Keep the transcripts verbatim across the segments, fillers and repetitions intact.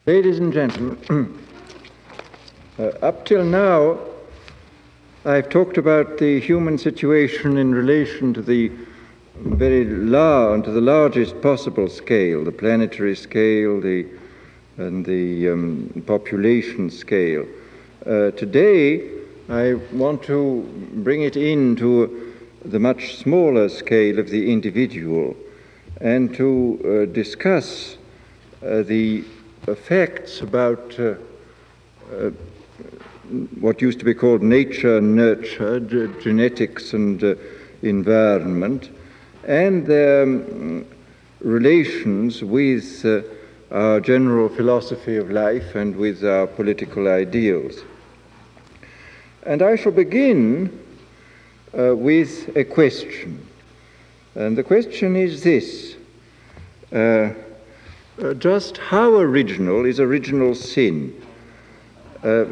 Ladies and gentlemen, uh, up till now, I've talked about the human situation in relation to the very large, to the largest possible scale, the planetary scale, the and the um, population scale. Uh, today, I want to bring it into the much smaller scale of the individual and to uh, discuss uh, the effects about uh, uh, what used to be called nature and nurture, g- genetics and uh, environment, and their um, relations with uh, our general philosophy of life and with our political ideals. And I shall begin uh, with a question. And the question is this. Uh, Uh, just how original is original sin? Uh, uh,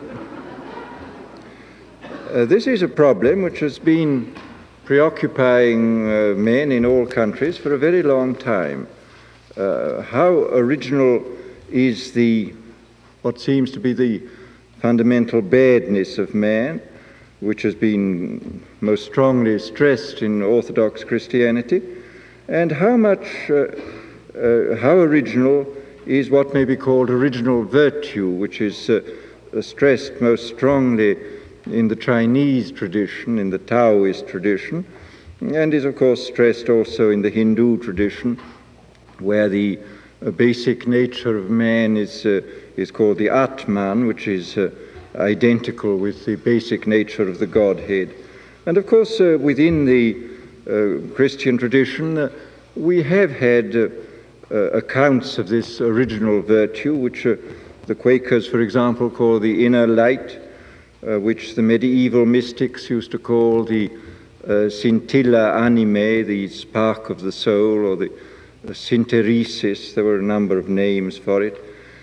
this is a problem which has been preoccupying uh, men in all countries for a very long time. Uh, how original is the, what seems to be the fundamental badness of man, which has been most strongly stressed in Orthodox Christianity, and how much uh, Uh, how original is what may be called original virtue, which is uh, uh, stressed most strongly in the Chinese tradition, in the Taoist tradition, and is of course stressed also in the Hindu tradition, where the uh, basic nature of man is, uh, is called the Atman, which is uh, identical with the basic nature of the Godhead. And of course, uh, within the uh, Christian tradition, uh, we have had uh, Uh, accounts of this original virtue, which uh, the Quakers, for example, call the inner light, uh, which the medieval mystics used to call the uh, scintilla animae, the spark of the soul, or the uh, synteresis. There were a number of names for it.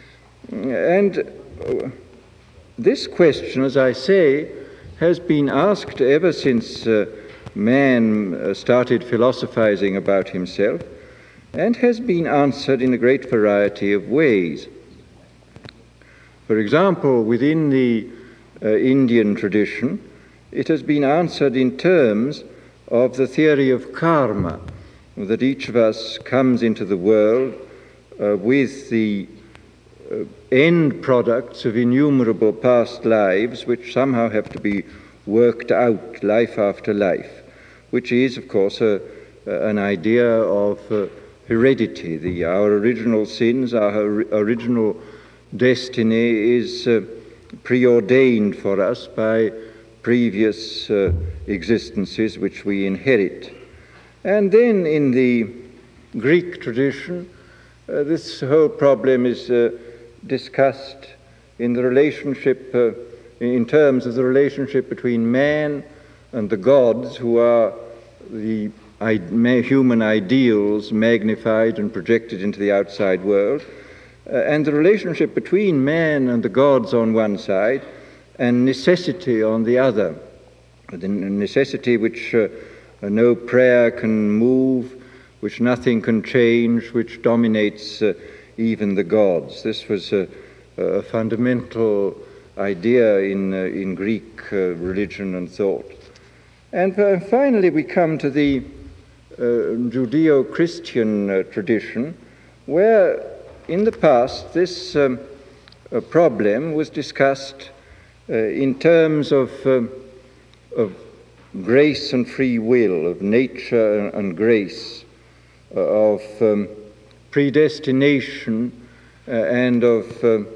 And uh, this question, as I say, has been asked ever since uh, man uh, started philosophizing about himself, and has been answered in a great variety of ways. For example, within the uh, Indian tradition, it has been answered in terms of the theory of karma, that each of us comes into the world uh, with the uh, end products of innumerable past lives, which somehow have to be worked out life after life, which is, of course, a, an idea of uh, heredity. The, our original sins, our original destiny is uh, preordained for us by previous uh, existences which we inherit. And then in the Greek tradition, uh, this whole problem is uh, discussed in the relationship, uh, in terms of the relationship between man and the gods, who are the human ideals magnified and projected into the outside world, uh, and the relationship between man and the gods on one side and necessity on the other. The necessity which uh, no prayer can move, which nothing can change, which dominates uh, even the gods. This was a, a fundamental idea in, uh, in Greek uh, religion and thought. And uh, finally we come to the Uh, Judeo-Christian uh, tradition, where in the past this um, uh, problem was discussed uh, in terms of, um, of grace and free will, of nature and grace, uh, of um, predestination uh, and of um,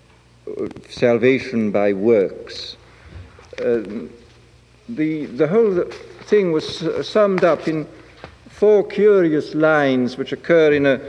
salvation by works. Uh, the, the whole thing was summed up in four curious lines which occur in a,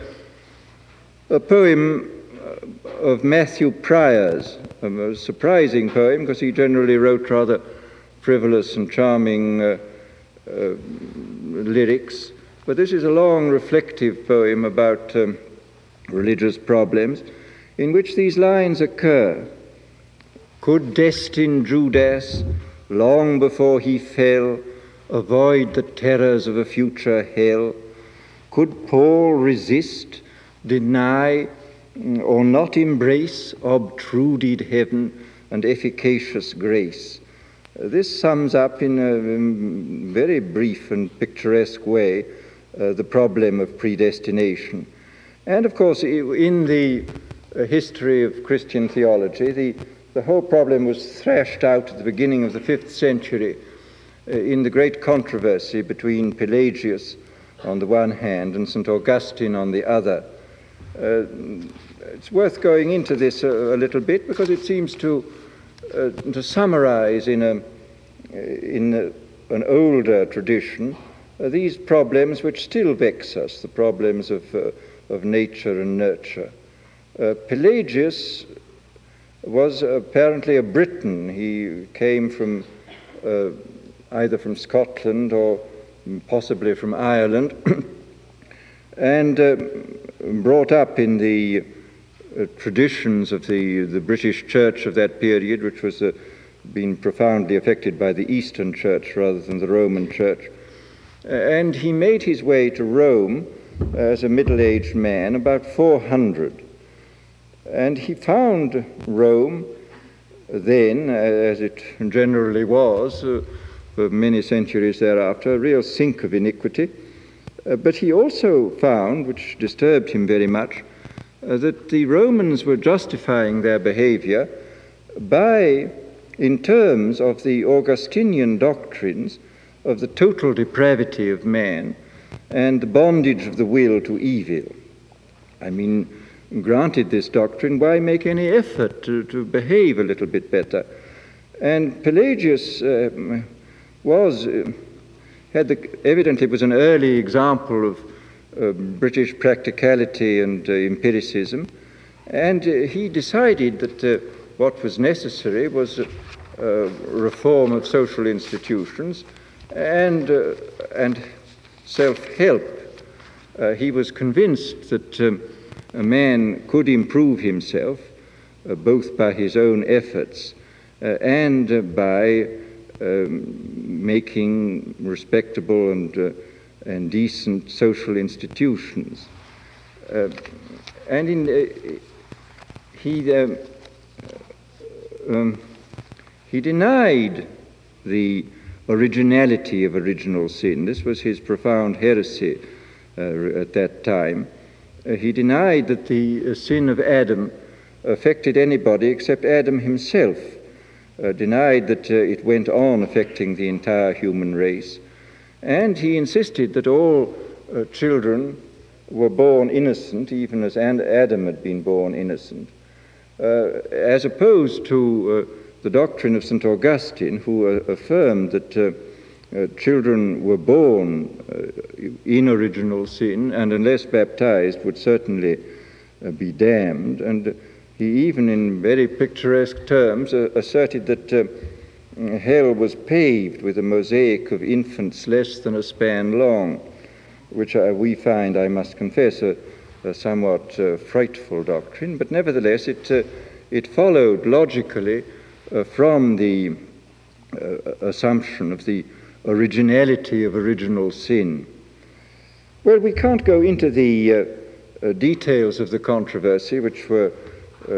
a poem of Matthew Prior's, a surprising poem because he generally wrote rather frivolous and charming uh, uh, lyrics. But this is a long reflective poem about um, religious problems in which these lines occur. Could destined Judas, long before he fell, avoid the terrors of a future hell? Could Paul resist, deny, or not embrace obtruded heaven and efficacious grace. Uh, this sums up in a um, very brief and picturesque way uh, the problem of predestination. And of course, in the uh, history of Christian theology, the, the whole problem was thrashed out at the beginning of the fifth century uh, in the great controversy between Pelagius on the one hand and Saint Augustine on the other. Uh, it's worth going into this a, a little bit because it seems to uh, to summarize in a in a, an older tradition uh, these problems which still vex us, the problems of uh, of nature and nurture. Uh, Pelagius was apparently a Briton. He came from uh, either from Scotland or possibly from Ireland, and uh, brought up in the uh, traditions of the, the British Church of that period, which was uh, being profoundly affected by the Eastern Church rather than the Roman Church. Uh, and he made his way to Rome as a middle-aged man, about four hundred. And he found Rome then, as it generally was, uh, for many centuries thereafter, a real sink of iniquity. Uh, but he also found, which disturbed him very much, uh, that the Romans were justifying their behavior by, in terms of the Augustinian doctrines of the total depravity of man and the bondage of the will to evil. I mean, granted this doctrine, why make any effort to, to behave a little bit better? And Pelagius uh, was, uh, had the, evidently was an early example of uh, British practicality and uh, empiricism, and uh, he decided that uh, what was necessary was a, a reform of social institutions and, uh, and self-help. Uh, he was convinced that um, a man could improve himself uh, both by his own efforts uh, and uh, by um, making respectable and, uh, and decent social institutions. Uh, and in, uh, he, uh, um, he denied the originality of original sin. This was his profound heresy uh, at that time. Uh, he denied that the uh, sin of Adam affected anybody except Adam himself, uh, denied that uh, it went on affecting the entire human race, and he insisted that all uh, children were born innocent, even as Adam had been born innocent, uh, as opposed to uh, the doctrine of Saint Augustine, who uh, affirmed that uh, uh, children were born uh, in original sin and, unless baptized, would certainly uh, be damned. And he even, in very picturesque terms, uh, asserted that uh, hell was paved with a mosaic of infants less than a span long, which uh, we find, I must confess, a, a somewhat uh, frightful doctrine, but nevertheless it, uh, it followed logically Uh, from the uh, assumption of the originality of original sin. Well, we can't go into the uh, uh, details of the controversy, which were uh,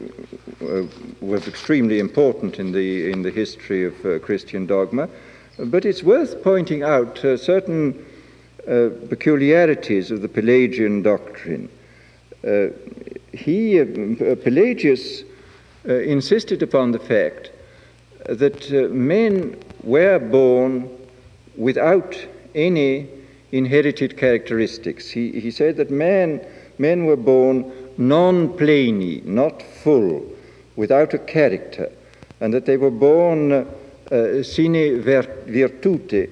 uh, was extremely important in the in the history of uh, Christian dogma, but it's worth pointing out uh, certain uh, peculiarities of the Pelagian doctrine. Uh, he, uh, Pelagius, Uh, insisted upon the fact that uh, men were born without any inherited characteristics. He, he said that man, men were born non pleni, not full, without a character, and that they were born uh, sine virtute,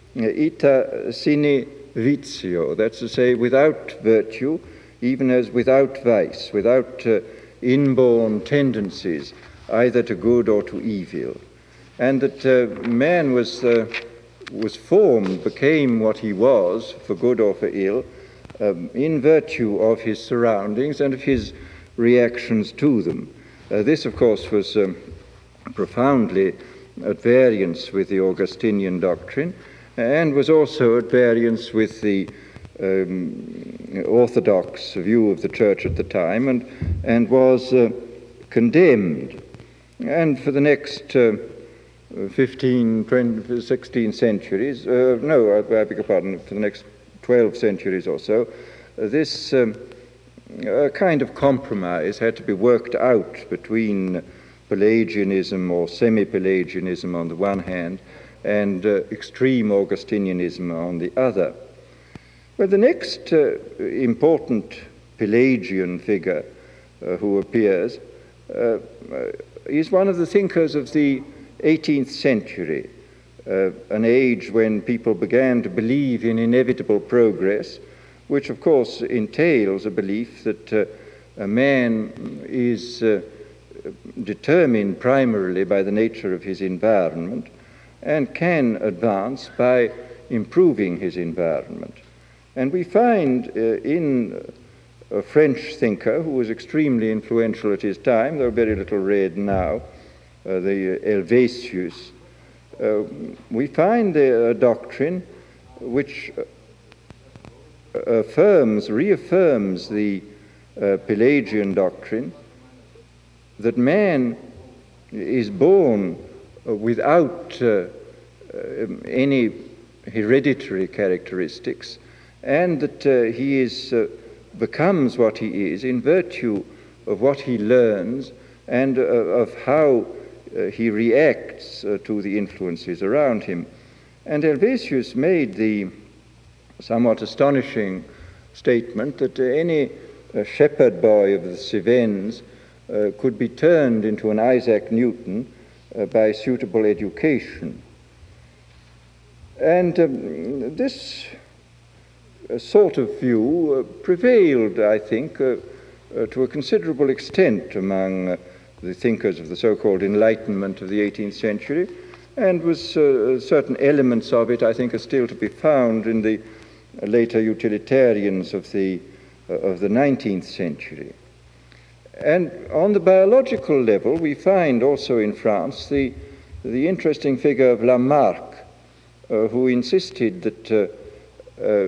ita sine vitio, that's to say, without virtue, even as without vice, without uh, inborn tendencies, either to good or to evil, and that uh, man was uh, was formed, became what he was, for good or for ill, um, in virtue of his surroundings and of his reactions to them. Uh, this, of course, was um, profoundly at variance with the Augustinian doctrine, and was also at variance with the um, orthodox view of the church at the time, and, and was uh, condemned. And for the next uh, fifteen, twenty, sixteen centuries, uh, no, I, I beg your pardon, for the next twelve centuries or so, uh, this um, uh, kind of compromise had to be worked out between Pelagianism or semi-Pelagianism on the one hand and uh, extreme Augustinianism on the other. Well, the next uh, important Pelagian figure uh, who appears uh, is one of the thinkers of the eighteenth century, uh, an age when people began to believe in inevitable progress, which of course entails a belief that uh, a man is uh, determined primarily by the nature of his environment and can advance by improving his environment. And we find uh, in a French thinker who was extremely influential at his time, though very little read now, uh, the Helvetius, uh, we find a, a doctrine which affirms, reaffirms the uh, Pelagian doctrine that man is born without uh, any hereditary characteristics, and that uh, he is uh, becomes what he is in virtue of what he learns and uh, of how uh, he reacts uh, to the influences around him. And Helvetius made the somewhat astonishing statement that uh, any uh, shepherd boy of the Cevennes uh, could be turned into an Isaac Newton uh, by suitable education. And um, this uh, sort of view uh, prevailed, I think, uh, uh, to a considerable extent among uh, the thinkers of the so-called Enlightenment of the eighteenth century, and was uh, certain elements of it, I think, are still to be found in the uh, later utilitarians of the uh, of the nineteenth century. And on the biological level, we find also in France the the interesting figure of Lamarck, uh, who insisted that uh, uh,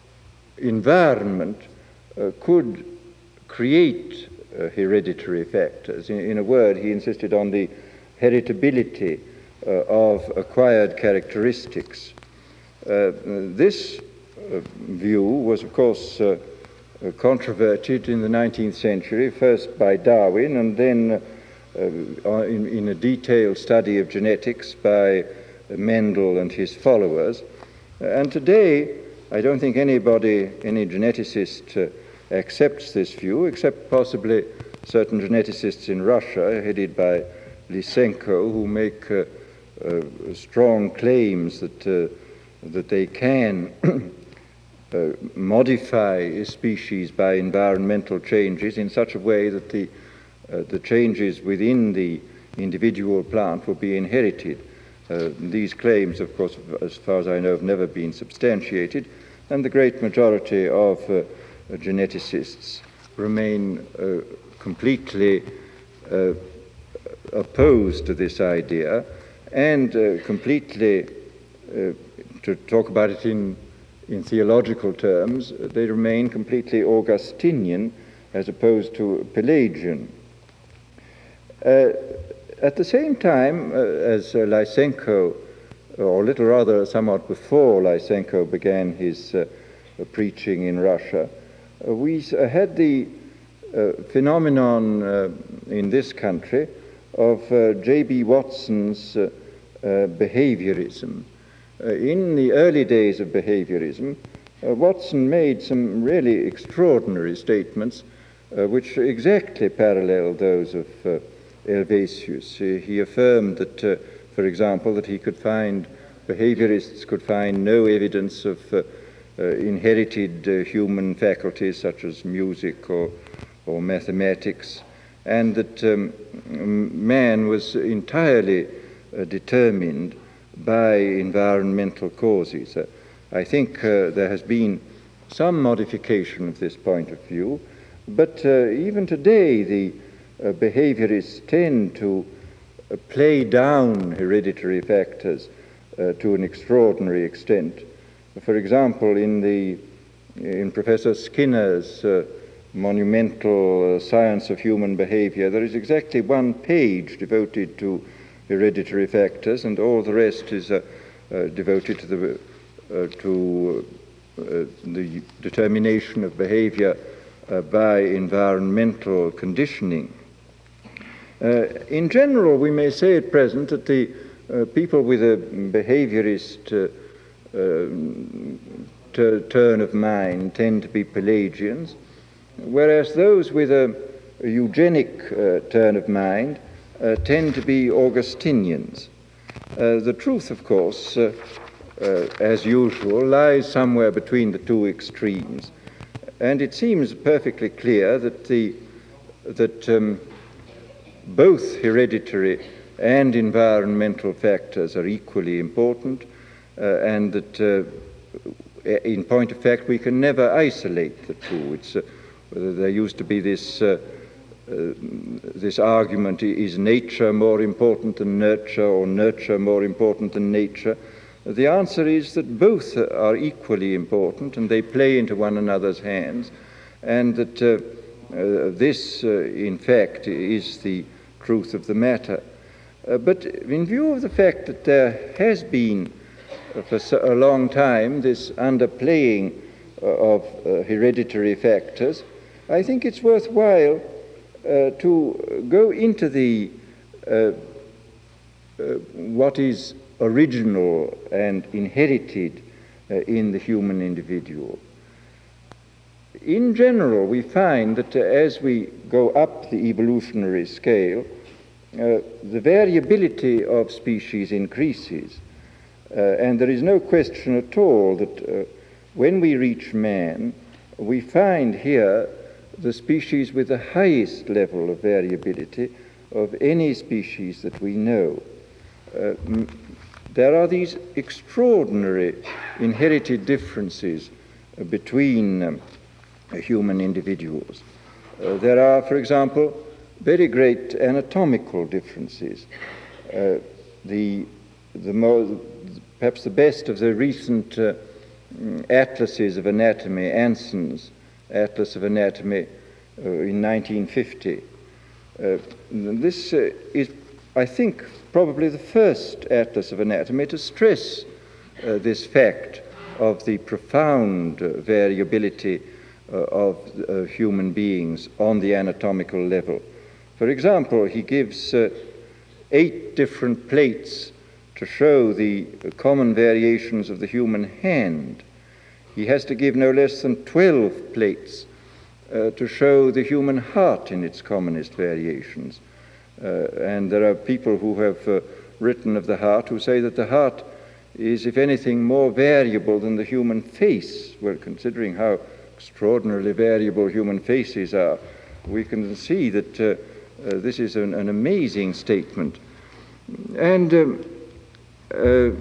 environment uh, could create uh, hereditary factors. In, in a word, he insisted on the heritability uh, of acquired characteristics. Uh, this uh, view was, of course, uh, uh, controverted in the nineteenth century, first by Darwin, and then uh, in, in a detailed study of genetics by Mendel and his followers. And today, I don't think anybody, any geneticist, uh, accepts this view, except possibly certain geneticists in Russia, headed by Lysenko, who make uh, uh, strong claims that uh, that they can uh, modify a species by environmental changes in such a way that the uh, the changes within the individual plant will be inherited. Uh, these claims, of course, as far as I know, have never been substantiated, and the great majority of uh, geneticists remain uh, completely uh, opposed to this idea, and uh, completely, uh, to talk about it in, in theological terms, they remain completely Augustinian as opposed to Pelagian. Uh, At the same time, uh, as uh, Lysenko, or a little rather somewhat before Lysenko began his uh, preaching in Russia, uh, we uh, had the uh, phenomenon uh, in this country of uh, J B Watson's uh, uh, behaviorism. Uh, in the early days of behaviorism, uh, Watson made some really extraordinary statements uh, which exactly parallel those of uh, Helvetius. He affirmed that, uh, for example, that he could find, behaviorists could find no evidence of uh, uh, inherited uh, human faculties such as music or, or mathematics, and that um, man was entirely uh, determined by environmental causes. Uh, I think uh, there has been some modification of this point of view, but uh, even today the Uh, behaviorists tend to uh, play down hereditary factors uh, to an extraordinary extent. For example, in the in Professor Skinner's uh, monumental uh, Science of Human Behavior, there is exactly one page devoted to hereditary factors, and all the rest is uh, uh, devoted to the, uh, to uh, the determination of behavior uh, by environmental conditioning. Uh, in general, we may say at present that the uh, people with a behaviorist uh, uh, turn of mind tend to be Pelagians, whereas those with a, a eugenic uh, turn of mind uh, tend to be Augustinians. Uh, the truth, of course, uh, uh, as usual, lies somewhere between the two extremes, and it seems perfectly clear that the that um, both hereditary and environmental factors are equally important, uh, and that, uh, in point of fact, we can never isolate the two. It's, uh, there used to be this, uh, uh, this argument, is nature more important than nurture, or nurture more important than nature? The answer is that both are equally important, and they play into one another's hands, and that uh, uh, this, uh, in fact, is the truth of the matter. Uh, but in view of the fact that there has been uh, for a long time this underplaying uh, of uh, hereditary factors, I think it's worthwhile uh, to go into the uh, uh, what is original and inherited uh, in the human individual. In general, we find that uh, as we go up the evolutionary scale, uh, the variability of species increases. Uh, and there is no question at all that uh, when we reach man, we find here the species with the highest level of variability of any species that we know. Uh, m- there are these extraordinary inherited differences uh, between um, human individuals. Uh, there are, for example, very great anatomical differences. Uh, the, the mo- perhaps the best of the recent uh, atlases of anatomy, Anson's Atlas of Anatomy uh, in nineteen fifty. Uh, this uh, is, I think, probably the first atlas of anatomy to stress uh, this fact of the profound uh, variability uh, of uh, human beings on the anatomical level. For example, he gives uh, eight different plates to show the common variations of the human hand. He has to give no less than twelve plates uh, to show the human heart in its commonest variations. Uh, and there are people who have uh, written of the heart who say that the heart is, if anything, more variable than the human face. Well, considering how extraordinarily variable human faces are, we can see that uh, uh, this is an, an amazing statement. And um, uh,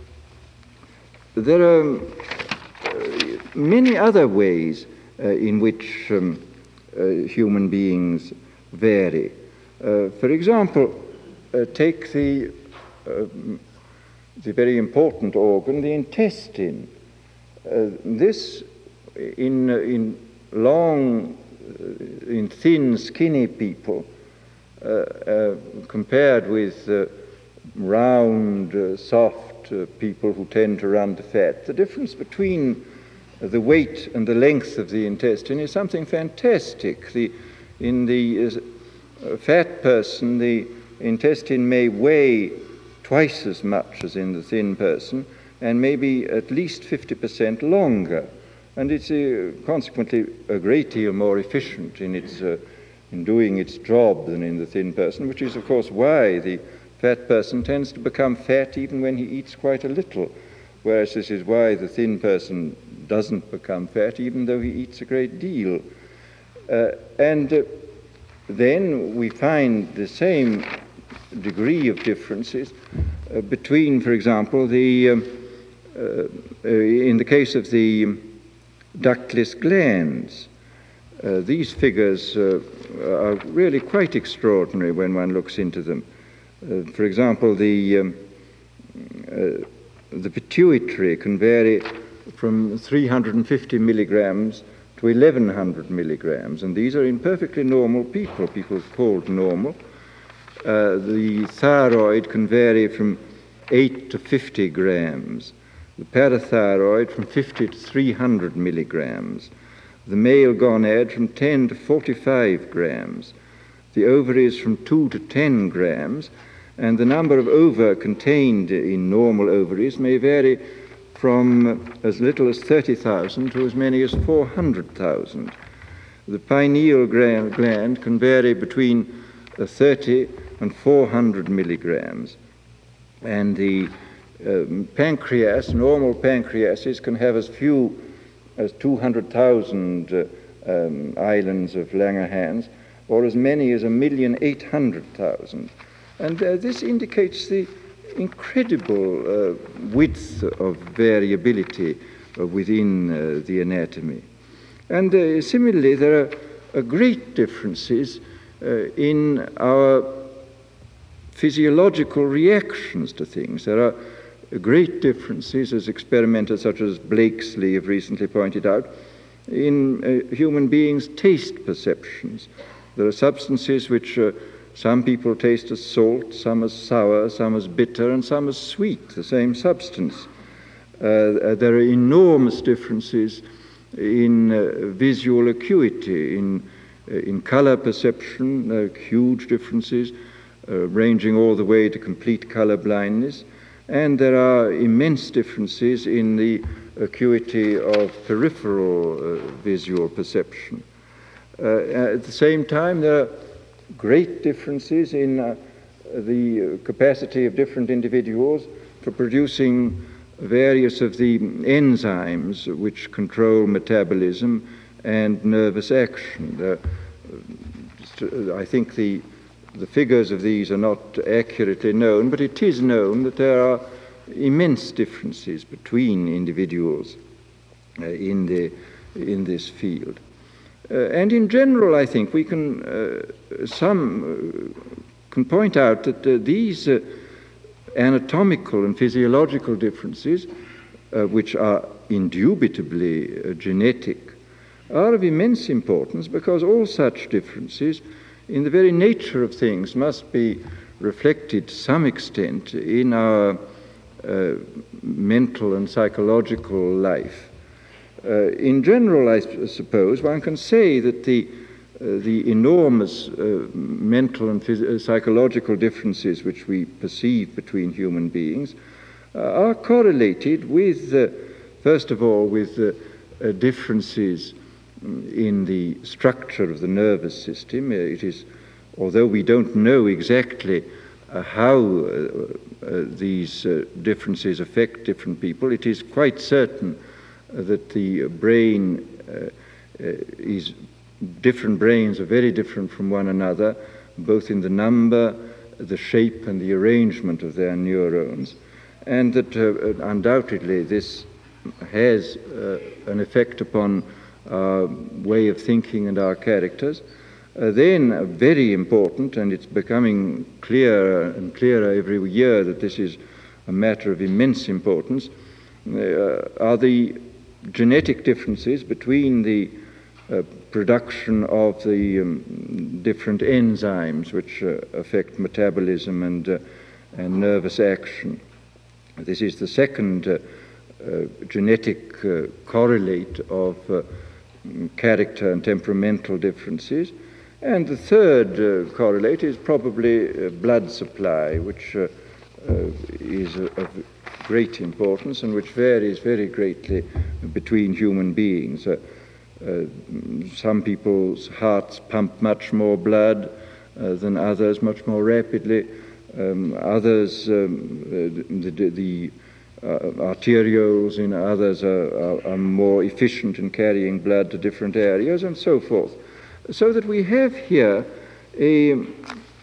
there are uh, many other ways uh, in which um, uh, human beings vary. Uh, for example, uh, take the, uh, the very important organ, the intestine. Uh, this, in, uh, in long, uh, in thin, skinny people, uh, uh, compared with uh, round, uh, soft uh, people who tend to run to fat, the difference between the weight and the length of the intestine is something fantastic. The, in the uh, A fat person, the intestine may weigh twice as much as in the thin person, and maybe at least fifty percent longer. And it's uh, consequently a great deal more efficient in, its, uh, in doing its job than in the thin person, which is, of course, why the fat person tends to become fat even when he eats quite a little, whereas this is why the thin person doesn't become fat even though he eats a great deal. Uh, and uh, Then we find the same degree of differences uh, between, for example, the um, uh, uh, in the case of the ductless glands. Uh, these figures uh, are really quite extraordinary when one looks into them. Uh, for example, the um, uh, the pituitary can vary from three hundred fifty milligrams to eleven hundred milligrams, and these are in perfectly normal people, people called normal. Uh, the thyroid can vary from eight to fifty grams, the parathyroid from fifty to three hundred milligrams, the male gonad from ten to forty-five grams, the ovaries from two to ten grams, and the number of ova contained in normal ovaries may vary from as little as thirty thousand to as many as four hundred thousand. The pineal gland can vary between uh, thirty and four hundred milligrams, and the um, pancreas, normal pancreases, can have as few as two hundred thousand uh, um, islands of Langerhans, or as many as a million eight hundred thousand. And uh, this indicates the incredible uh, width of variability uh, within uh, the anatomy. And uh, similarly, there are uh, great differences uh, in our physiological reactions to things. There are great differences, as experimenters such as Blakesley have recently pointed out, in uh, human beings' taste perceptions. There are substances which uh, some people taste as salt, some as sour, some as bitter, and some as sweet, the same substance. Uh, there are enormous differences in uh, visual acuity, in, uh, in color perception, uh, huge differences, uh, ranging all the way to complete color blindness. And there are immense differences in the acuity of peripheral uh, visual perception. Uh, at the same time, there are great differences in uh, the capacity of different individuals for producing various of the enzymes which control metabolism and nervous action. Uh, I think the The figures of these are not accurately known, but it is known that there are immense differences between individuals uh, in, the, in this field. Uh, and in general, I think we can, uh, some uh, can point out that uh, these uh, anatomical and physiological differences, uh, which are indubitably uh, genetic, are of immense importance, because all such differences in the very nature of things must be reflected to some extent in our uh, mental and psychological life. Uh, in general, I suppose one can say that the, uh, the enormous uh, mental and phys- uh, psychological differences which we perceive between human beings uh, are correlated with, uh, first of all, with uh, uh, differences in the structure of the nervous system. It is, although we don't know exactly uh, how uh, uh, these uh, differences affect different people, it is quite certain uh, that the brain uh, uh, is, different brains are very different from one another, both in the number, the shape, and the arrangement of their neurons, and that uh, undoubtedly this has uh, an effect upon our way of thinking and our characters. Uh, then, uh, very important, and it's becoming clearer and clearer every year that this is a matter of immense importance, uh, are the genetic differences between the uh, production of the um, different enzymes which uh, affect metabolism and, uh, and nervous action. This is the second uh, uh, genetic uh, correlate of uh, character and temperamental differences. And the third uh, correlate is probably uh, blood supply, which uh, uh, is of great importance and which varies very greatly between human beings. Uh, uh, some people's hearts pump much more blood uh, than others, much more rapidly. Um, others, um, uh, the, the Uh, arterioles in others are, are, are more efficient in carrying blood to different areas, and so forth. So that we have here a, uh,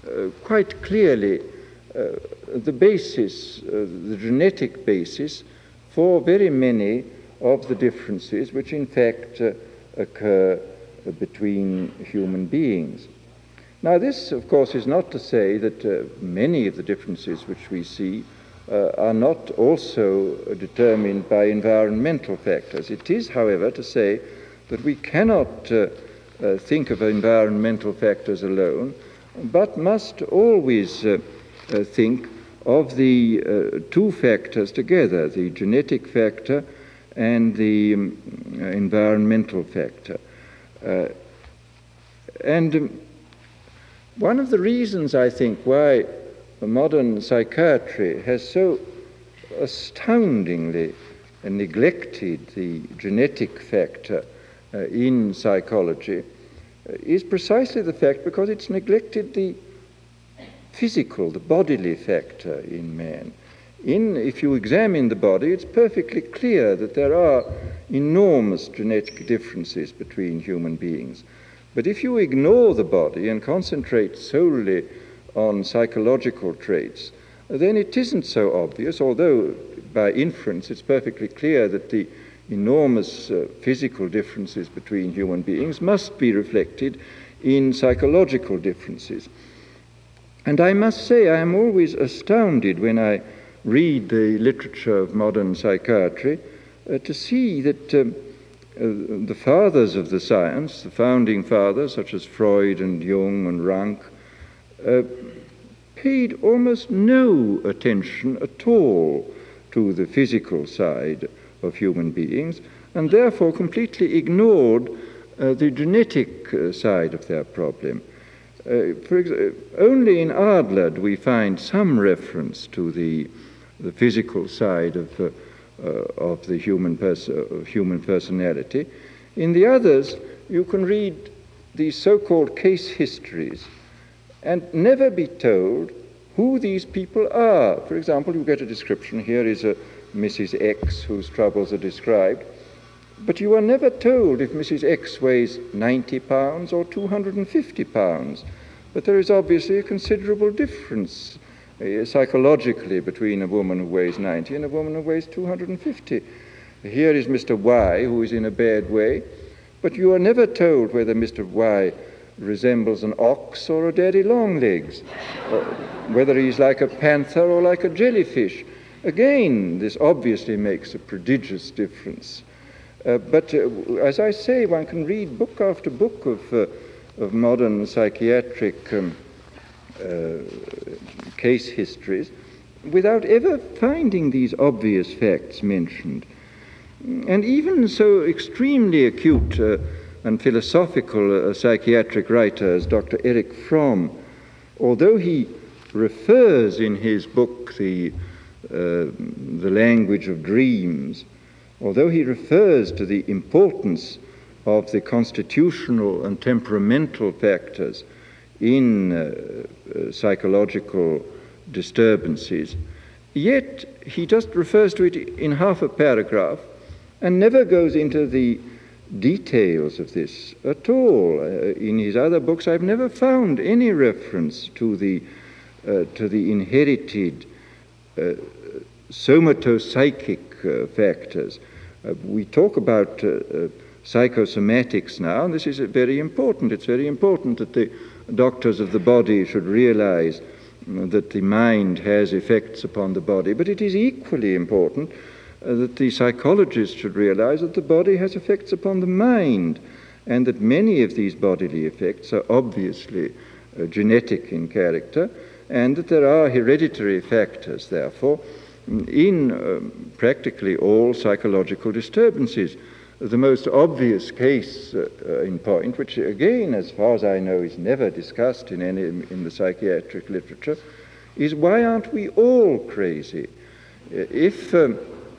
quite clearly uh, the basis, uh, the genetic basis for very many of the differences which in fact uh, occur uh, between human beings. Now this, of course, is not to say that uh, many of the differences which we see uh, are not also determined by environmental factors. It is, however, to say that we cannot uh, uh, think of environmental factors alone, but must always uh, uh, think of the uh, two factors together, the genetic factor and the um, environmental factor. Uh, and um, one of the reasons, I think, why modern psychiatry has so astoundingly neglected the genetic factor uh, in psychology uh, is precisely the fact because it's neglected the physical, the bodily factor in man. In, if you examine the body, it's perfectly clear that there are enormous genetic differences between human beings. But if you ignore the body and concentrate solely on psychological traits, then it isn't so obvious, although by inference it's perfectly clear that the enormous uh, physical differences between human beings must be reflected in psychological differences. And I must say I am always astounded when I read the literature of modern psychiatry uh, to see that um, uh, the fathers of the science, the founding fathers such as Freud and Jung and Rank, uh, paid almost no attention at all to the physical side of human beings and therefore completely ignored uh, the genetic uh, side of their problem. Uh, for ex- only in Adler do we find some reference to the, the physical side of, uh, uh, of the human, pers- of human personality. In the others, you can read these so-called case histories and never be told who these people are. For example, you get a description. Here is a Missus X whose troubles are described, but you are never told if Missus X weighs ninety pounds or two hundred fifty pounds. But there is obviously a considerable difference uh, psychologically between a woman who weighs ninety and a woman who weighs two hundred fifty. Here is Mister Y, who is in a bad way, but you are never told whether Mister Y resembles an ox or a daddy longlegs, or whether he's like a panther or like a jellyfish. Again, this obviously makes a prodigious difference. Uh, but uh, as I say, one can read book after book of, uh, of modern psychiatric um, uh, case histories without ever finding these obvious facts mentioned. And even so extremely acute uh, and philosophical uh, psychiatric writer as Doctor Erich Fromm, although he refers in his book, The, uh, the Language of Dreams, although he refers to the importance of the constitutional and temperamental factors in uh, uh, psychological disturbances, yet he just refers to it in half a paragraph and never goes into the details of this at all. Uh, in his other books, I've never found any reference to the, uh, to the inherited uh, somatopsychic uh, factors. Uh, we talk about uh, uh, psychosomatics now, and this is uh, very important. It's very important that the doctors of the body should realize uh, that the mind has effects upon the body, but it is equally important uh, that the psychologists should realize that the body has effects upon the mind, and that many of these bodily effects are obviously uh, genetic in character, and that there are hereditary factors, therefore, in um, practically all psychological disturbances. The most obvious case uh, uh, in point, which again, as far as I know, is never discussed in any in the psychiatric literature, is why aren't we all crazy? If um,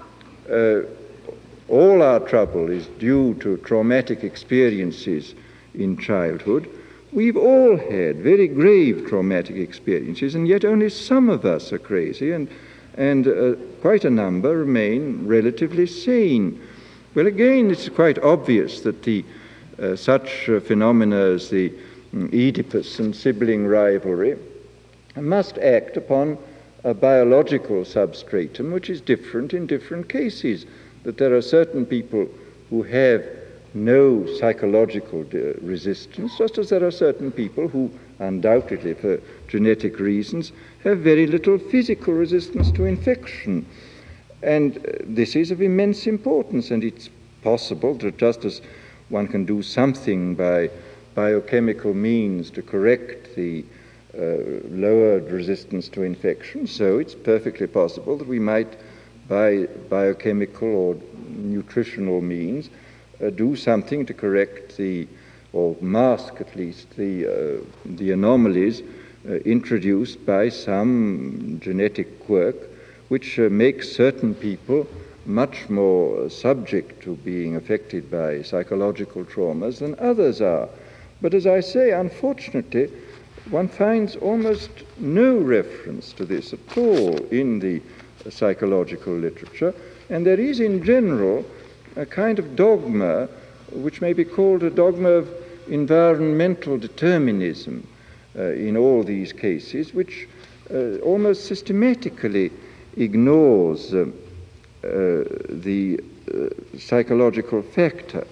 uh, all our trouble is due to traumatic experiences in childhood, we've all had very grave traumatic experiences, and yet only some of us are crazy, and and uh, quite a number remain relatively sane. Well, again, it's quite obvious that the uh, such uh, phenomena as the um, Oedipus and sibling rivalry must act upon a biological substratum which is different in different cases, that there are certain people who have no psychological de- resistance, just as there are certain people who undoubtedly for genetic reasons, have very little physical resistance to infection. And this is of immense importance, and it's possible that just as one can do something by biochemical means to correct the uh, lowered resistance to infection, so it's perfectly possible that we might, by biochemical or nutritional means, uh, do something to correct the, or mask at least, the, uh, the anomalies uh, introduced by some genetic quirk, which uh, makes certain people much more subject to being affected by psychological traumas than others are. But as I say, unfortunately, one finds almost no reference to this at all in the psychological literature, and there is in general a kind of dogma which may be called a dogma of environmental determinism uh, in all these cases, which uh, almost systematically ignores uh, uh, the uh, psychological factor.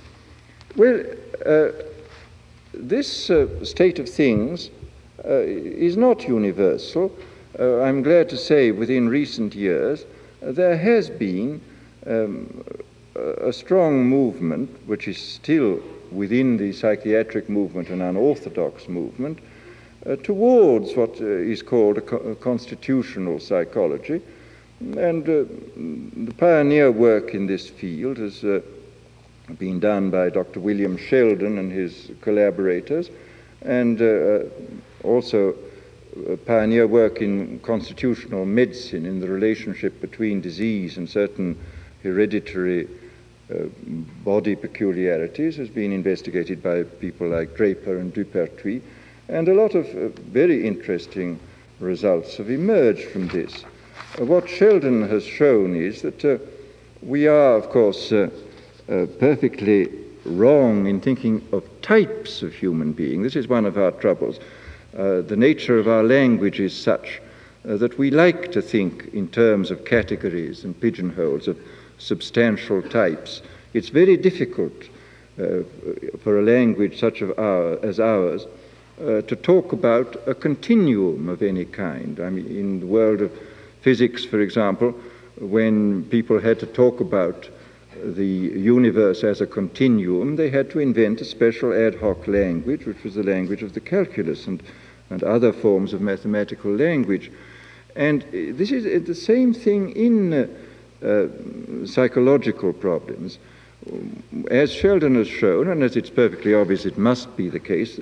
Well, uh, this uh, state of things uh, is not universal. Uh, I'm glad to say within recent years uh, there has been um, a strong movement, which is still within the psychiatric movement an unorthodox movement, uh, towards what uh, is called a, co- a constitutional psychology. And uh, the pioneer work in this field has uh, been done by Doctor William Sheldon and his collaborators, and uh, also uh, pioneer work in constitutional medicine in the relationship between disease and certain hereditary uh, body peculiarities has been investigated by people like Draper and Dupertuis, and a lot of uh, very interesting results have emerged from this. Uh, what Sheldon has shown is that uh, we are, of course, uh, uh, perfectly wrong in thinking of types of human being. This is one of our troubles. Uh, the nature of our language is such uh, that we like to think in terms of categories and pigeonholes, of substantial types. It's very difficult uh, for a language such of our, as ours uh, to talk about a continuum of any kind. I mean, in the world of physics, for example, when people had to talk about the universe as a continuum, they had to invent a special ad hoc language, which was the language of the calculus and, and other forms of mathematical language. And this is the same thing in uh, uh, psychological problems. As Sheldon has shown, and as it's perfectly obvious it must be the case,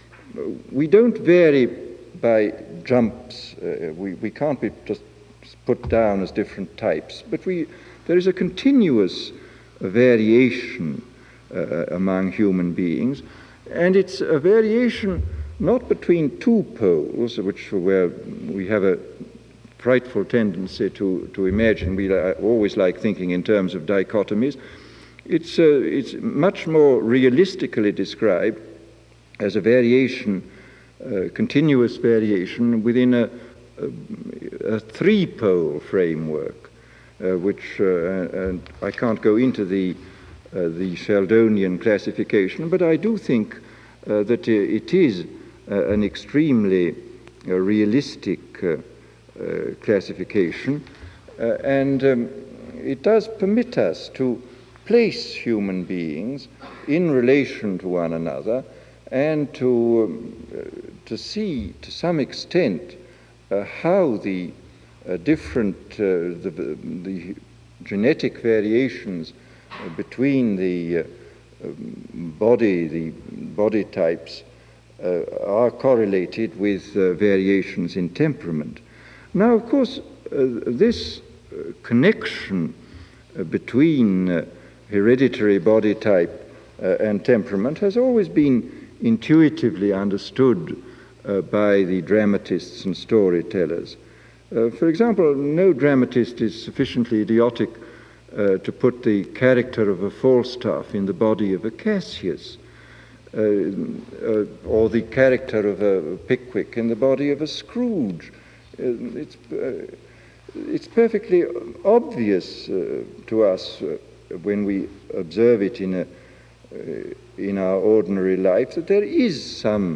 we don't vary by jumps. Uh, we, we can't be just put down as different types, but we there is a continuous variation uh, among human beings, and it's a variation not between two poles, which where we have a frightful tendency to, to imagine. We always like thinking in terms of dichotomies. It's, uh, it's much more realistically described as a variation, uh, continuous variation within a, a, a three-pole framework, uh, which, uh, and I can't go into the, uh, the Sheldonian classification, but I do think uh, that it is uh, an extremely uh, realistic uh, uh, classification, uh, and um, it does permit us to place human beings in relation to one another, and to um, to see to some extent uh, how the uh, different uh, the, the genetic variations uh, between the uh, um, body the body types uh, are correlated with uh, variations in temperament. Now, of course, uh, this uh, connection uh, between uh, hereditary body type uh, and temperament has always been intuitively understood uh, by the dramatists and storytellers. Uh, for example, no dramatist is sufficiently idiotic uh, to put the character of a Falstaff in the body of a Cassius, uh, uh, or the character of a Pickwick in the body of a Scrooge. Uh, it's, uh, it's perfectly obvious uh, to us uh, when we observe it in a, uh, in our ordinary life that there is some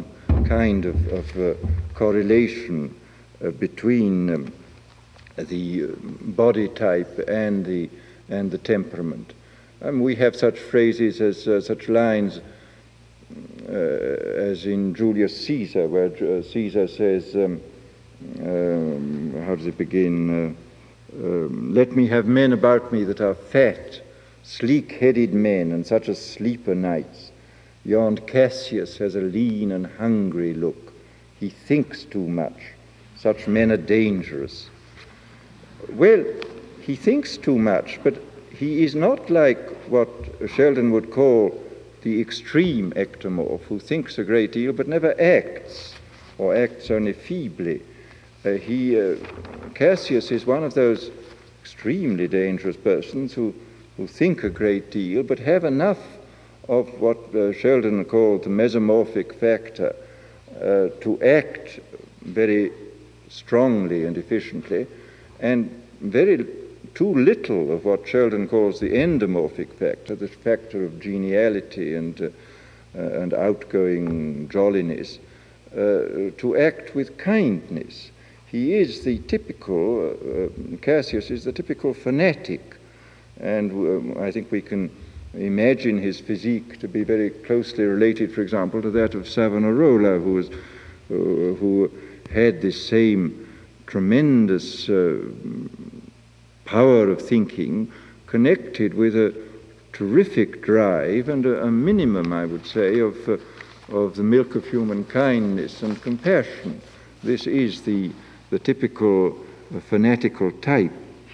kind of, of uh, correlation uh, between um, the body type and the and the temperament. Um, we have such phrases as uh, such lines uh, as in Julius Caesar, where uh, Caesar says, um, um, how does it begin? Uh, um, Let me have men about me that are fat, sleek-headed men, and such as sleep o' nights. Yond Cassius has a lean and hungry look. He thinks too much. Such men are dangerous. Well, he thinks too much, but he is not like what Sheldon would call the extreme ectomorph, who thinks a great deal but never acts, or acts only feebly. Uh, he, uh, Cassius is one of those extremely dangerous persons who, who think a great deal but have enough of what uh, Sheldon called the mesomorphic factor uh, to act very strongly and efficiently, and very too little of what Sheldon calls the endomorphic factor, the factor of geniality and, uh, uh, and outgoing jolliness, uh, to act with kindness. He is the typical, uh, Cassius is the typical fanatic, and um, I think we can imagine his physique to be very closely related, for example, to that of Savonarola, who, was, uh, who had this same tremendous uh, power of thinking connected with a terrific drive and a, a minimum, I would say, of, uh, of the milk of human kindness and compassion. This is the, the typical uh, fanatical type.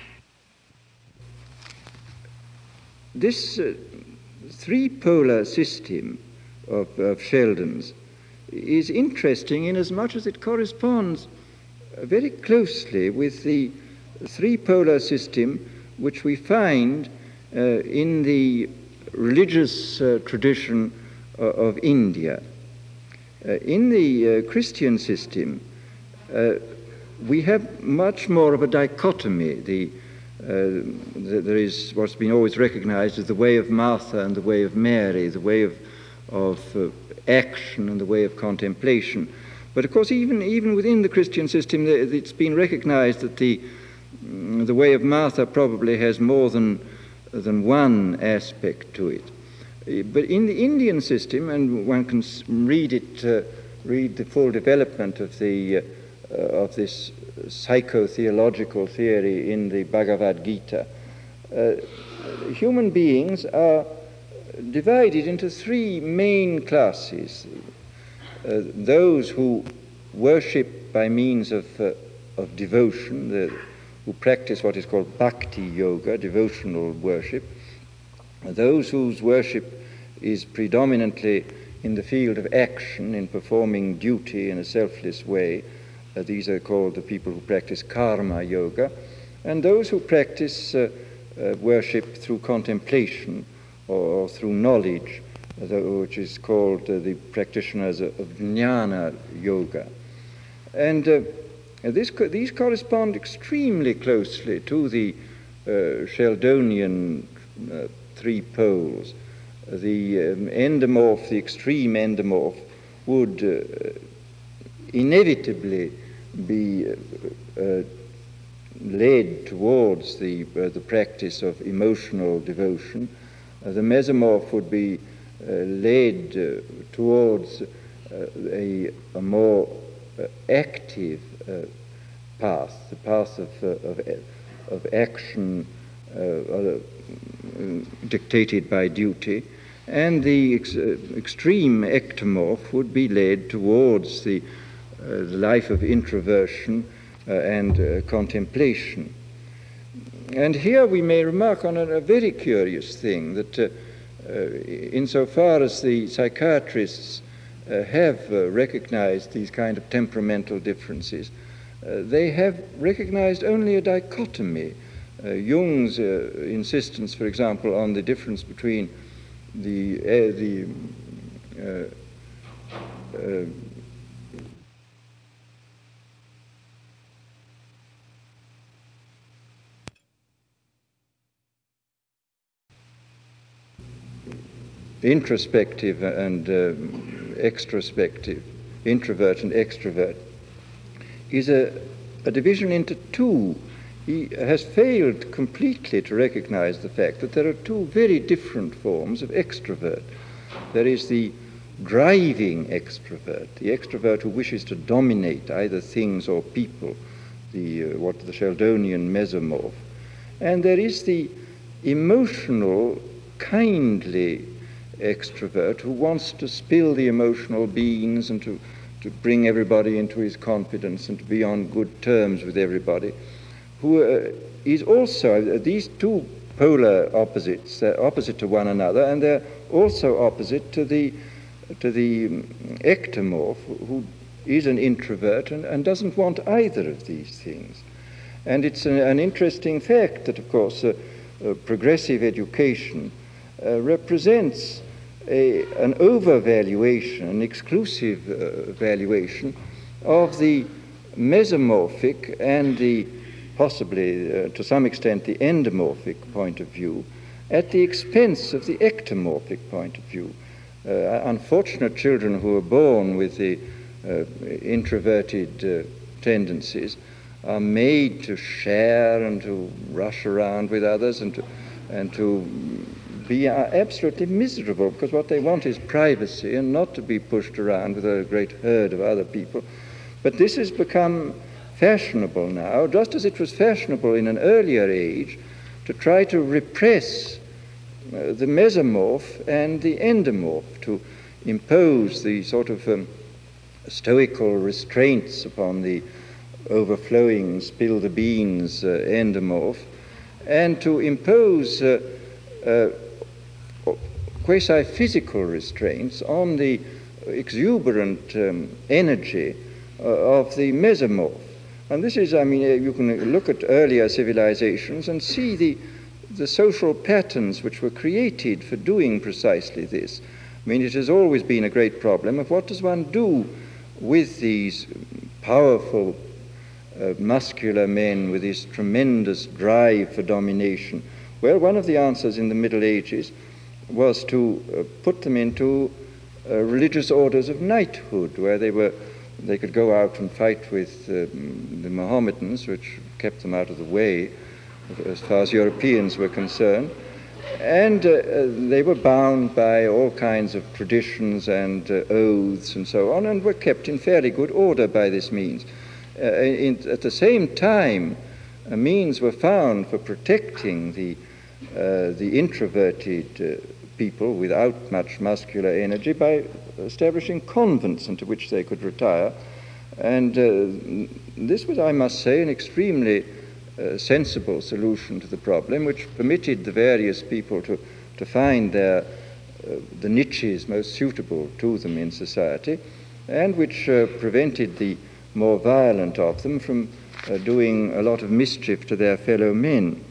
This uh, three-polar system of, of Sheldon's is interesting in as much as it corresponds very closely with the three-polar system which we find uh, in the religious uh, tradition uh, of India. Uh, in the uh, Christian system, uh, we have much more of a dichotomy. The, uh, the, there is what's been always recognized as the way of Martha and the way of Mary, the way of, of uh, action and the way of contemplation. But of course, even, even within the Christian system, it's been recognized that the The way of Martha probably has more than, than one aspect to it. But in the Indian system, and one can read it, uh, read the full development of, the, uh, of this psychotheological theory in the Bhagavad Gita, uh, human beings are divided into three main classes. Uh, those who worship by means of, uh, of devotion, the who practice what is called bhakti yoga, devotional worship, those whose worship is predominantly in the field of action, in performing duty in a selfless way, uh, these are called the people who practice karma yoga, and those who practice uh, uh, worship through contemplation or, or through knowledge, uh, which is called uh, the practitioners of jnana yoga. And uh, This, these correspond extremely closely to the uh, Sheldonian uh, three poles. The um, endomorph, the extreme endomorph, would uh, inevitably be uh, uh, led towards the, uh, the practice of emotional devotion. Uh, the mesomorph would be uh, led uh, towards uh, a, a more uh, active Uh, path, the path of, uh, of, of action uh, uh, dictated by duty, and the ex- uh, extreme ectomorph would be led towards the, uh, the life of introversion uh, and uh, contemplation. And here we may remark on a, a very curious thing, that uh, uh, insofar as the psychiatrists Uh, have uh, recognized these kind of temperamental differences, uh, they have recognized only a dichotomy. Uh, Jung's uh, insistence, for example, on the difference between the, uh, the uh, uh, introspective and uh, extrospective introvert and extrovert, is a, a division into two. He has failed completely to recognize the fact that there are two very different forms of extrovert. There is the driving extrovert, the extrovert who wishes to dominate either things or people, the uh, what the Sheldonian mesomorph. And there is the emotional, kindly extrovert who wants to spill the emotional beans and to, to bring everybody into his confidence and to be on good terms with everybody, who uh, is also, uh, these two polar opposites, they're opposite to one another, and they're also opposite to the to the um, ectomorph, who is an introvert and, and doesn't want either of these things. And it's an, an interesting fact that, of course, uh, uh, progressive education uh, represents a, an overvaluation, an exclusive uh, valuation of the mesomorphic and the possibly, uh, to some extent, the endomorphic point of view at the expense of the ectomorphic point of view. Uh, unfortunate children who are born with the uh, introverted uh, tendencies are made to share and to rush around with others and to, and to be uh, absolutely miserable, because what they want is privacy and not to be pushed around with a great herd of other people. But this has become fashionable now, just as it was fashionable in an earlier age to try to repress uh, the mesomorph and the endomorph, to impose the sort of um, stoical restraints upon the overflowing, spill the beans uh, endomorph, and to impose uh, uh, quasi-physical restraints on the exuberant um, energy uh, of the mesomorph. And this is, I mean, you can look at earlier civilizations and see the, the social patterns which were created for doing precisely this. I mean, it has always been a great problem of what does one do with these powerful, uh, muscular men with this tremendous drive for domination. Well, one of the answers in the Middle Ages was to uh, put them into uh, religious orders of knighthood, where they were They could go out and fight with uh, the Mohammedans, which kept them out of the way as far as Europeans were concerned. And uh, they were bound by all kinds of traditions and uh, oaths and so on, and were kept in fairly good order by this means. Uh, in, at the same time, uh, means were found for protecting the, uh, the introverted uh, people without much muscular energy by establishing convents into which they could retire. And uh, this was, I must say, an extremely uh, sensible solution to the problem, which permitted the various people to, to find their, uh, the niches most suitable to them in society, and which uh, prevented the more violent of them from uh, doing a lot of mischief to their fellow men.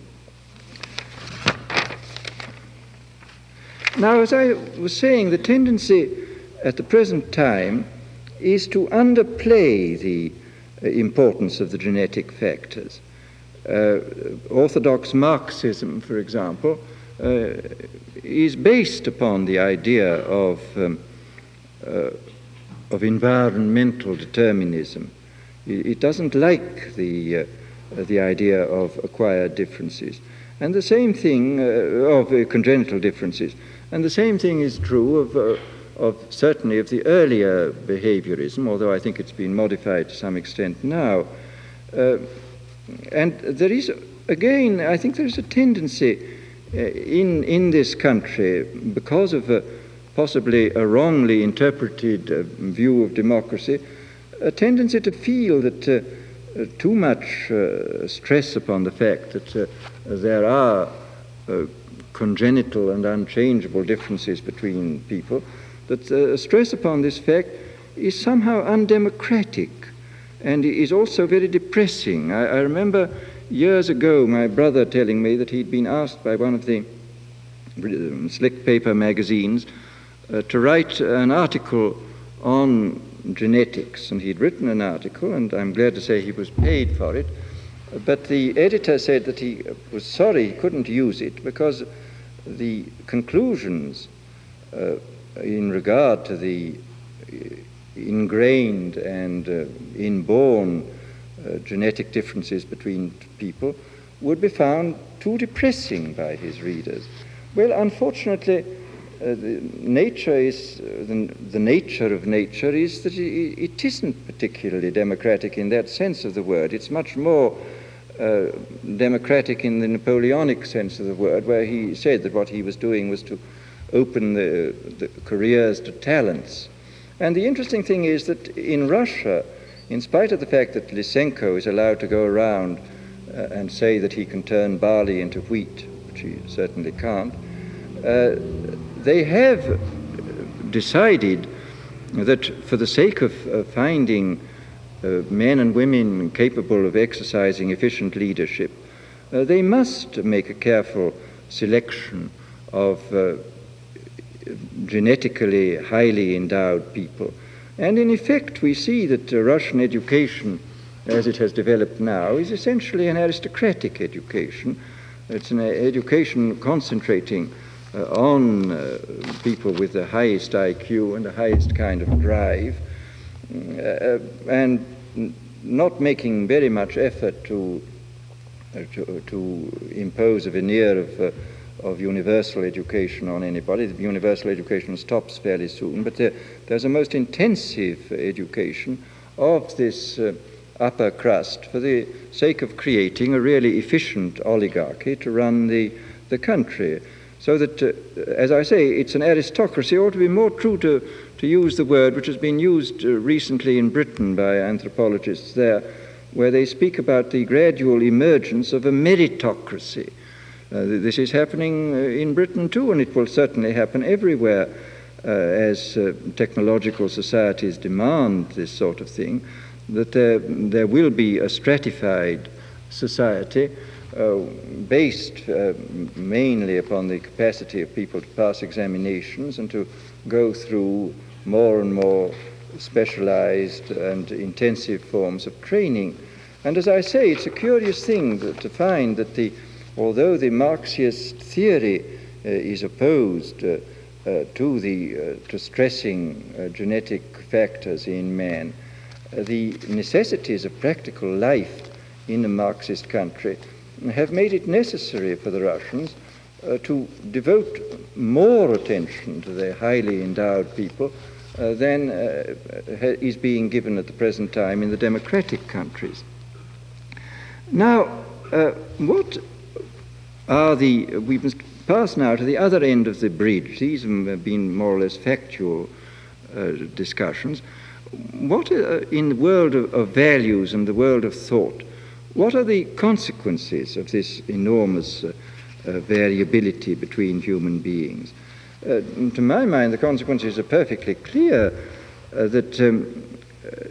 Now, as I was saying, the tendency at the present time is to underplay the uh, importance of the genetic factors. Uh, orthodox Marxism, for example, uh, is based upon the idea of, um, uh, of environmental determinism. It, it doesn't like the, uh, the idea of acquired differences. And the same thing uh, of uh, congenital differences. And the same thing is true of, uh, of certainly of the earlier behaviorism, although I think it's been modified to some extent now. Uh, and there is, again, I think there is a tendency uh, in, in this country, because of a, possibly a wrongly interpreted uh, view of democracy, a tendency to feel that uh, uh, too much uh, stress upon the fact that uh, there are uh, congenital and unchangeable differences between people, that uh, stress upon this fact is somehow undemocratic and is also very depressing. I, I remember years ago my brother telling me that he'd been asked by one of the um, slick paper magazines uh, to write an article on genetics, and he'd written an article, and I'm glad to say he was paid for it, but the editor said that he was sorry he couldn't use it because the conclusions uh, in regard to the ingrained and uh, inborn uh, genetic differences between people would be found too depressing by his readers. Well, unfortunately, uh, the nature is uh, the, the nature of nature is that it, it isn't particularly democratic in that sense of the word. It's much more uh, democratic in the Napoleonic sense of the word, where he said that what he was doing was to open the, the careers to talents. And the interesting thing is that in Russia, in spite of the fact that Lysenko is allowed to go around uh, and say that he can turn barley into wheat, which he certainly can't, uh, they have decided that for the sake of uh, finding uh, men and women capable of exercising efficient leadership, uh, they must make a careful selection of uh, genetically highly endowed people. And in effect, we see that uh, Russian education, as it has developed now, is essentially an aristocratic education. It's an education concentrating uh, on uh, people with the highest I Q and the highest kind of drive, uh, and n- not making very much effort to, uh, to, to impose a veneer of uh, of universal education on anybody. The universal education stops fairly soon, but there, there's a most intensive education of this uh, upper crust for the sake of creating a really efficient oligarchy to run the, the country. So that, uh, as I say, it's an aristocracy, or to be more true to, to use the word which has been used uh, recently in Britain by anthropologists there, where they speak about the gradual emergence of a meritocracy. Uh, this is happening uh, in Britain too, and it will certainly happen everywhere uh, as uh, technological societies demand this sort of thing, that uh, there will be a stratified society uh, based uh, mainly upon the capacity of people to pass examinations and to go through more and more specialized and intensive forms of training. And as I say, it's a curious thing that, to find that the although the Marxist theory uh, is opposed uh, uh, to the uh, to stressing uh, genetic factors in man, uh, the necessities of practical life in a Marxist country have made it necessary for the Russians uh, to devote more attention to their highly endowed people uh, than uh, is being given at the present time in the democratic countries. Now, uh, what are the, we must pass now to the other end of the bridge. These have been more or less factual uh, discussions. What are, in the world of, of values and the world of thought, what are the consequences of this enormous uh, uh, variability between human beings? Uh, to my mind, the consequences are perfectly clear uh, that um, uh,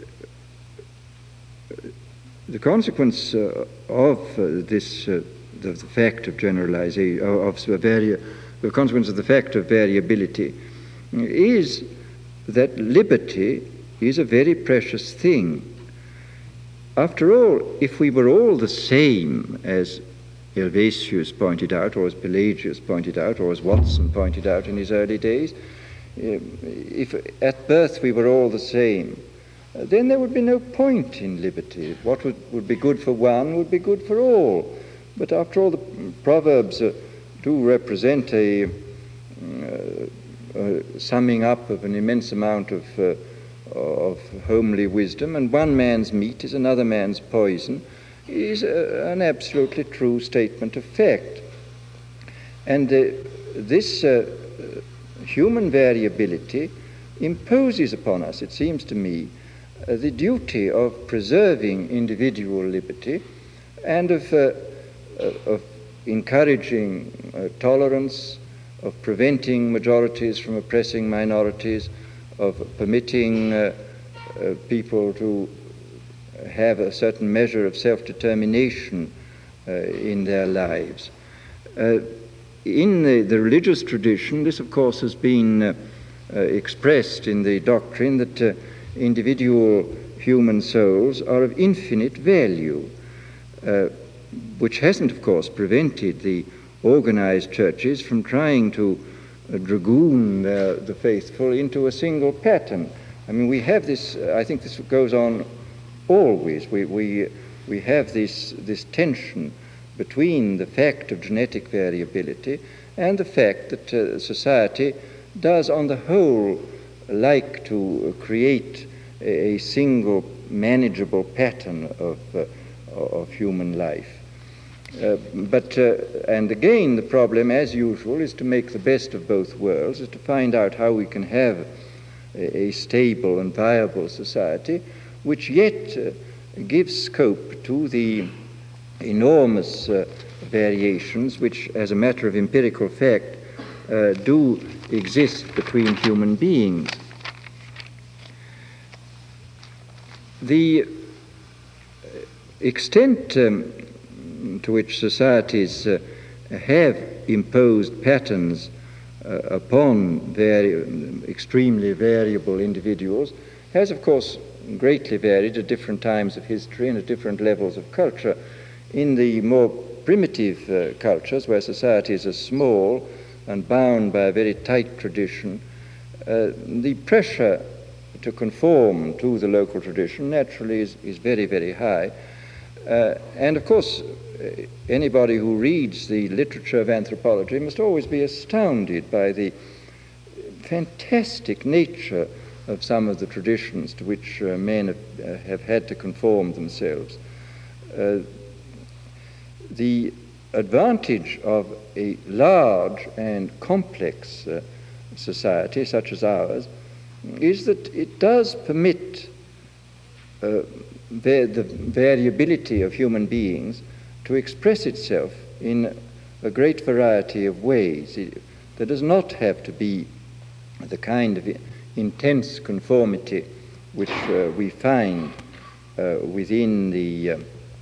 the consequence uh, of uh, this uh, the, the fact of generalization, of, of vari- the consequence of the fact of variability is that liberty is a very precious thing. After all, if we were all the same, as Helvetius pointed out, or as Pelagius pointed out, or as Watson pointed out in his early days, if at birth we were all the same, then there would be no point in liberty. What would, would be good for one would be good for all. But after all, the Proverbs uh, do represent a, uh, a summing up of an immense amount of, uh, of homely wisdom, and one man's meat is another man's poison, is uh, an absolutely true statement of fact. And uh, this uh, human variability imposes upon us, it seems to me, uh, the duty of preserving individual liberty and of uh, of encouraging uh, tolerance, of preventing majorities from oppressing minorities, of permitting uh, uh, people to have a certain measure of self-determination uh, in their lives. Uh, in the, the religious tradition, this of course has been uh, uh, expressed in the doctrine that uh, individual human souls are of infinite value, uh, which hasn't, of course, prevented the organized churches from trying to uh, dragoon the, the faithful into a single pattern. I mean, we have this, I think this goes on always. We, we, we have this, this tension between the fact of genetic variability and the fact that uh, society does, on the whole, like to create a, a single manageable pattern of, uh, of human life. Uh, but, uh, and again, the problem, as usual, is to make the best of both worlds, is to find out how we can have a, a stable and viable society, which yet uh, gives scope to the enormous uh, variations which, as a matter of empirical fact, uh, do exist between human beings. The extent um, to which societies uh, have imposed patterns uh, upon vari- extremely variable individuals has, of course, greatly varied at different times of history and at different levels of culture. In the more primitive uh, cultures, where societies are small and bound by a very tight tradition, uh, the pressure to conform to the local tradition naturally is, is very, very high. Uh, and of course, anybody who reads the literature of anthropology must always be astounded by the fantastic nature of some of the traditions to which uh, men have, uh, have had to conform themselves. Uh, the advantage of a large and complex uh, society such as ours is that it does permit uh, the, the variability of human beings to express itself in a great variety of ways. It, there does not have to be the kind of intense conformity which uh, we find uh, within the, uh,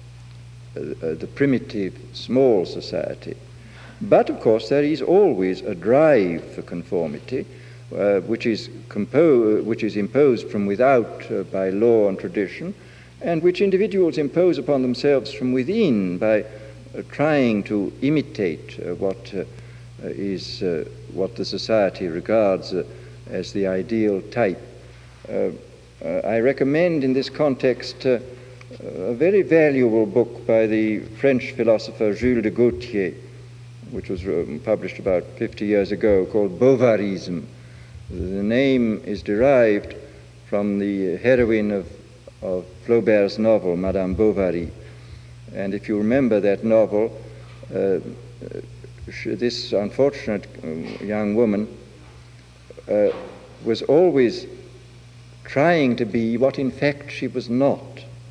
uh, the primitive small society. But of course there is always a drive for conformity uh, which is compo- which is imposed from without uh, by law and tradition, and which individuals impose upon themselves from within by uh, trying to imitate uh, what uh, is uh, what the society regards uh, as the ideal type. Uh, uh, I recommend in this context uh, a very valuable book by the French philosopher Jules de Gaultier, which was um, published about fifty years ago, called Bovarisme. The name is derived from the heroine of, of Flaubert's novel, Madame Bovary. And if you remember that novel, uh, she, this unfortunate um, young woman uh, was always trying to be what in fact she was not.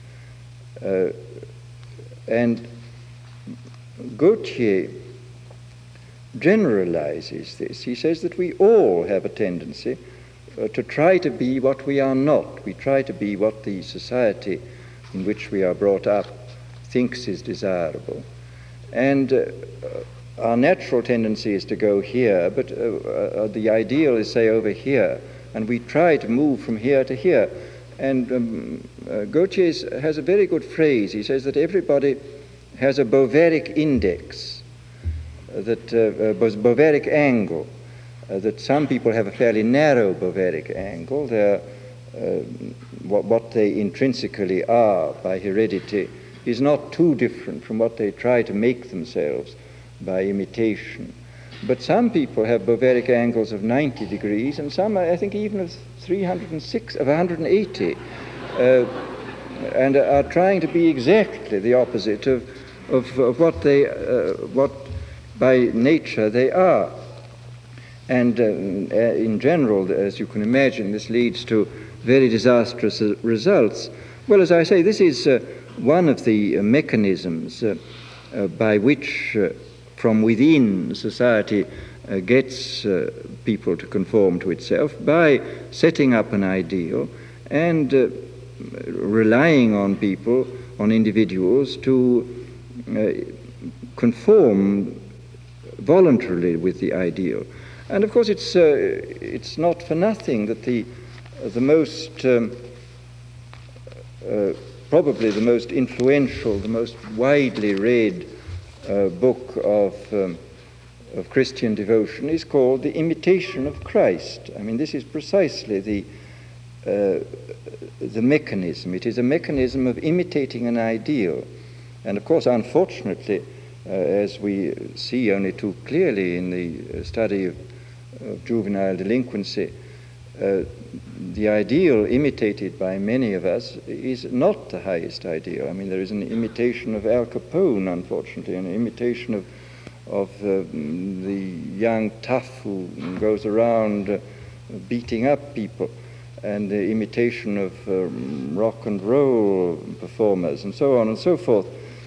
Uh, and Gaultier generalizes this. He says that we all have a tendency uh, to try to be what we are not. We try to be what the society in which we are brought up thinks is desirable. And uh, our natural tendency is to go here, but uh, uh, the ideal is, say, over here, and we try to move from here to here. And um, uh, Gaultier has a very good phrase. He says that everybody has a Bovaric index, that uh, uh, Bovaric angle, uh, that some people have a fairly narrow Bovaric angle. They're, uh, what, what they intrinsically are by heredity is not too different from what they try to make themselves by imitation. But some people have Bovaric angles of ninety degrees, and some, I think, even of three hundred six, of one hundred eighty, uh, and are trying to be exactly the opposite of, of, of what they, uh, what by nature they are. And uh, in general, as you can imagine, this leads to very disastrous uh, results. Well, as I say, this is uh, one of the uh, mechanisms uh, uh, by which uh, from within society uh, gets uh, people to conform to itself, by setting up an ideal and uh, relying on people, on individuals, to uh, conform voluntarily with the ideal. And of course it's uh, it's not for nothing that the uh, the most um, uh, probably the most influential, the most widely read uh, book of um, of Christian devotion is called The Imitation of Christ. I mean, this is precisely the uh, the mechanism. It is a mechanism of imitating an ideal. And of course, unfortunately, uh, as we see only too clearly in the study of, of juvenile delinquency, uh, the ideal imitated by many of us is not the highest ideal. I mean, there is an imitation of Al Capone, unfortunately, an imitation of, of uh, the young tough who goes around uh, beating up people, and the imitation of um, rock and roll performers, and so on and so forth.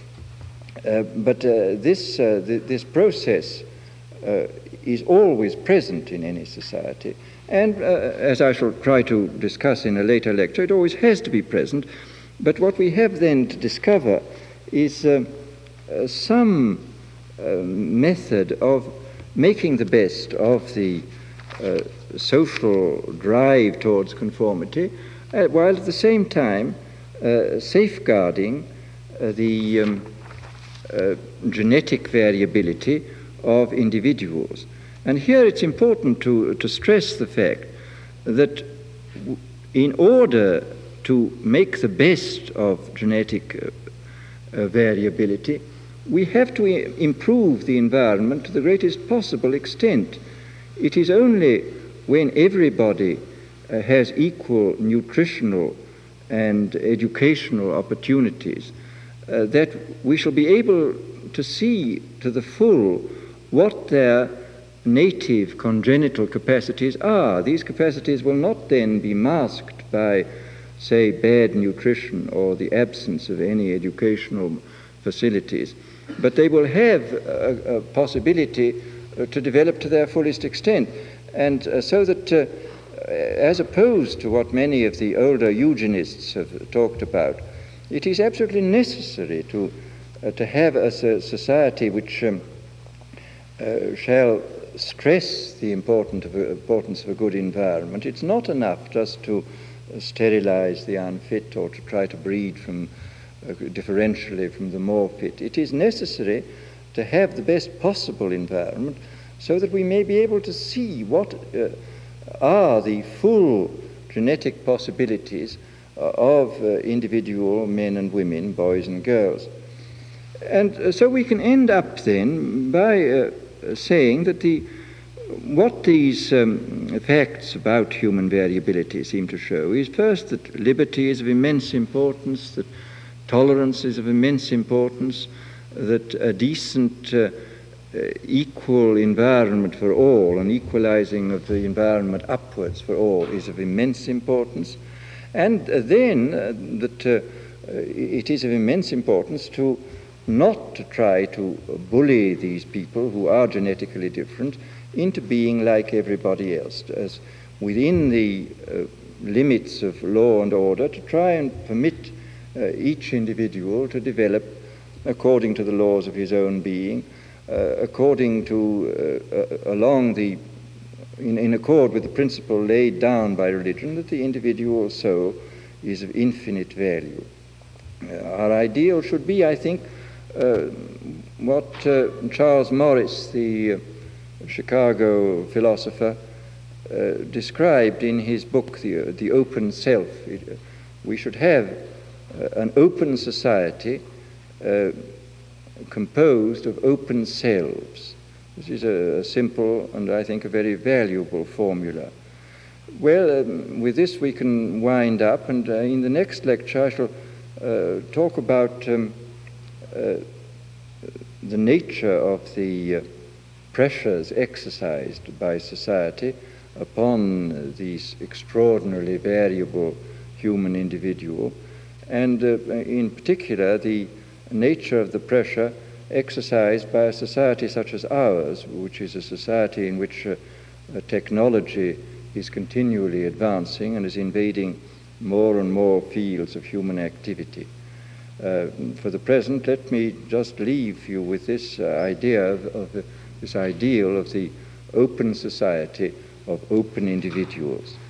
Uh, but uh, this, uh, th- this process uh, is always present in any society. And uh, as I shall try to discuss in a later lecture, it always has to be present. But what we have then to discover is uh, uh, some uh, method of making the best of the uh, social drive towards conformity, uh, while at the same time uh, safeguarding uh, the um, uh, genetic variability of individuals. And here it's important to, to stress the fact that w- in order to make the best of genetic uh, uh, variability, we have to I- improve the environment to the greatest possible extent. It is only when everybody uh, has equal nutritional and educational opportunities uh, that we shall be able to see to the full what their native congenital capacities are. These capacities will not then be masked by, say, bad nutrition or the absence of any educational facilities, but they will have a, a possibility uh, to develop to their fullest extent. And uh, so that, uh, as opposed to what many of the older eugenists have talked about, it is absolutely necessary to, uh, to have a society which um, uh, shall stress the important of, importance of a good environment. It's not enough just to uh, sterilize the unfit or to try to breed from uh, differentially from the more fit. It is necessary to have the best possible environment so that we may be able to see what uh, are the full genetic possibilities uh, of uh, individual men and women, boys and girls. And uh, so we can end up then by uh, saying that the what these um, facts about human variability seem to show is first that liberty is of immense importance, that tolerance is of immense importance, that a decent uh, uh, equal environment for all, an equalizing of the environment upwards for all is of immense importance, and uh, then uh, that uh, it is of immense importance to not to try to bully these people who are genetically different into being like everybody else, as within the uh, limits of law and order, to try and permit uh, each individual to develop according to the laws of his own being, uh, according to, uh, uh, along the, in, in accord with the principle laid down by religion that the individual soul is of infinite value. Uh, our ideal should be, I think, Uh, what uh, Charles Morris, the uh, Chicago philosopher, uh, described in his book, The, uh, the Open Self. It, uh, we should have uh, an open society uh, composed of open selves. This is a, a simple and I think a very valuable formula. Well, um, with this we can wind up, and uh, in the next lecture I shall uh, talk about um, Uh, the nature of the uh, pressures exercised by society upon uh, these extraordinarily variable human individual, and uh, in particular the nature of the pressure exercised by a society such as ours, which is a society in which uh, uh, technology is continually advancing and is invading more and more fields of human activity. Uh, for the present, let me just leave you with this uh, idea of, of the, this ideal of the open society of open individuals.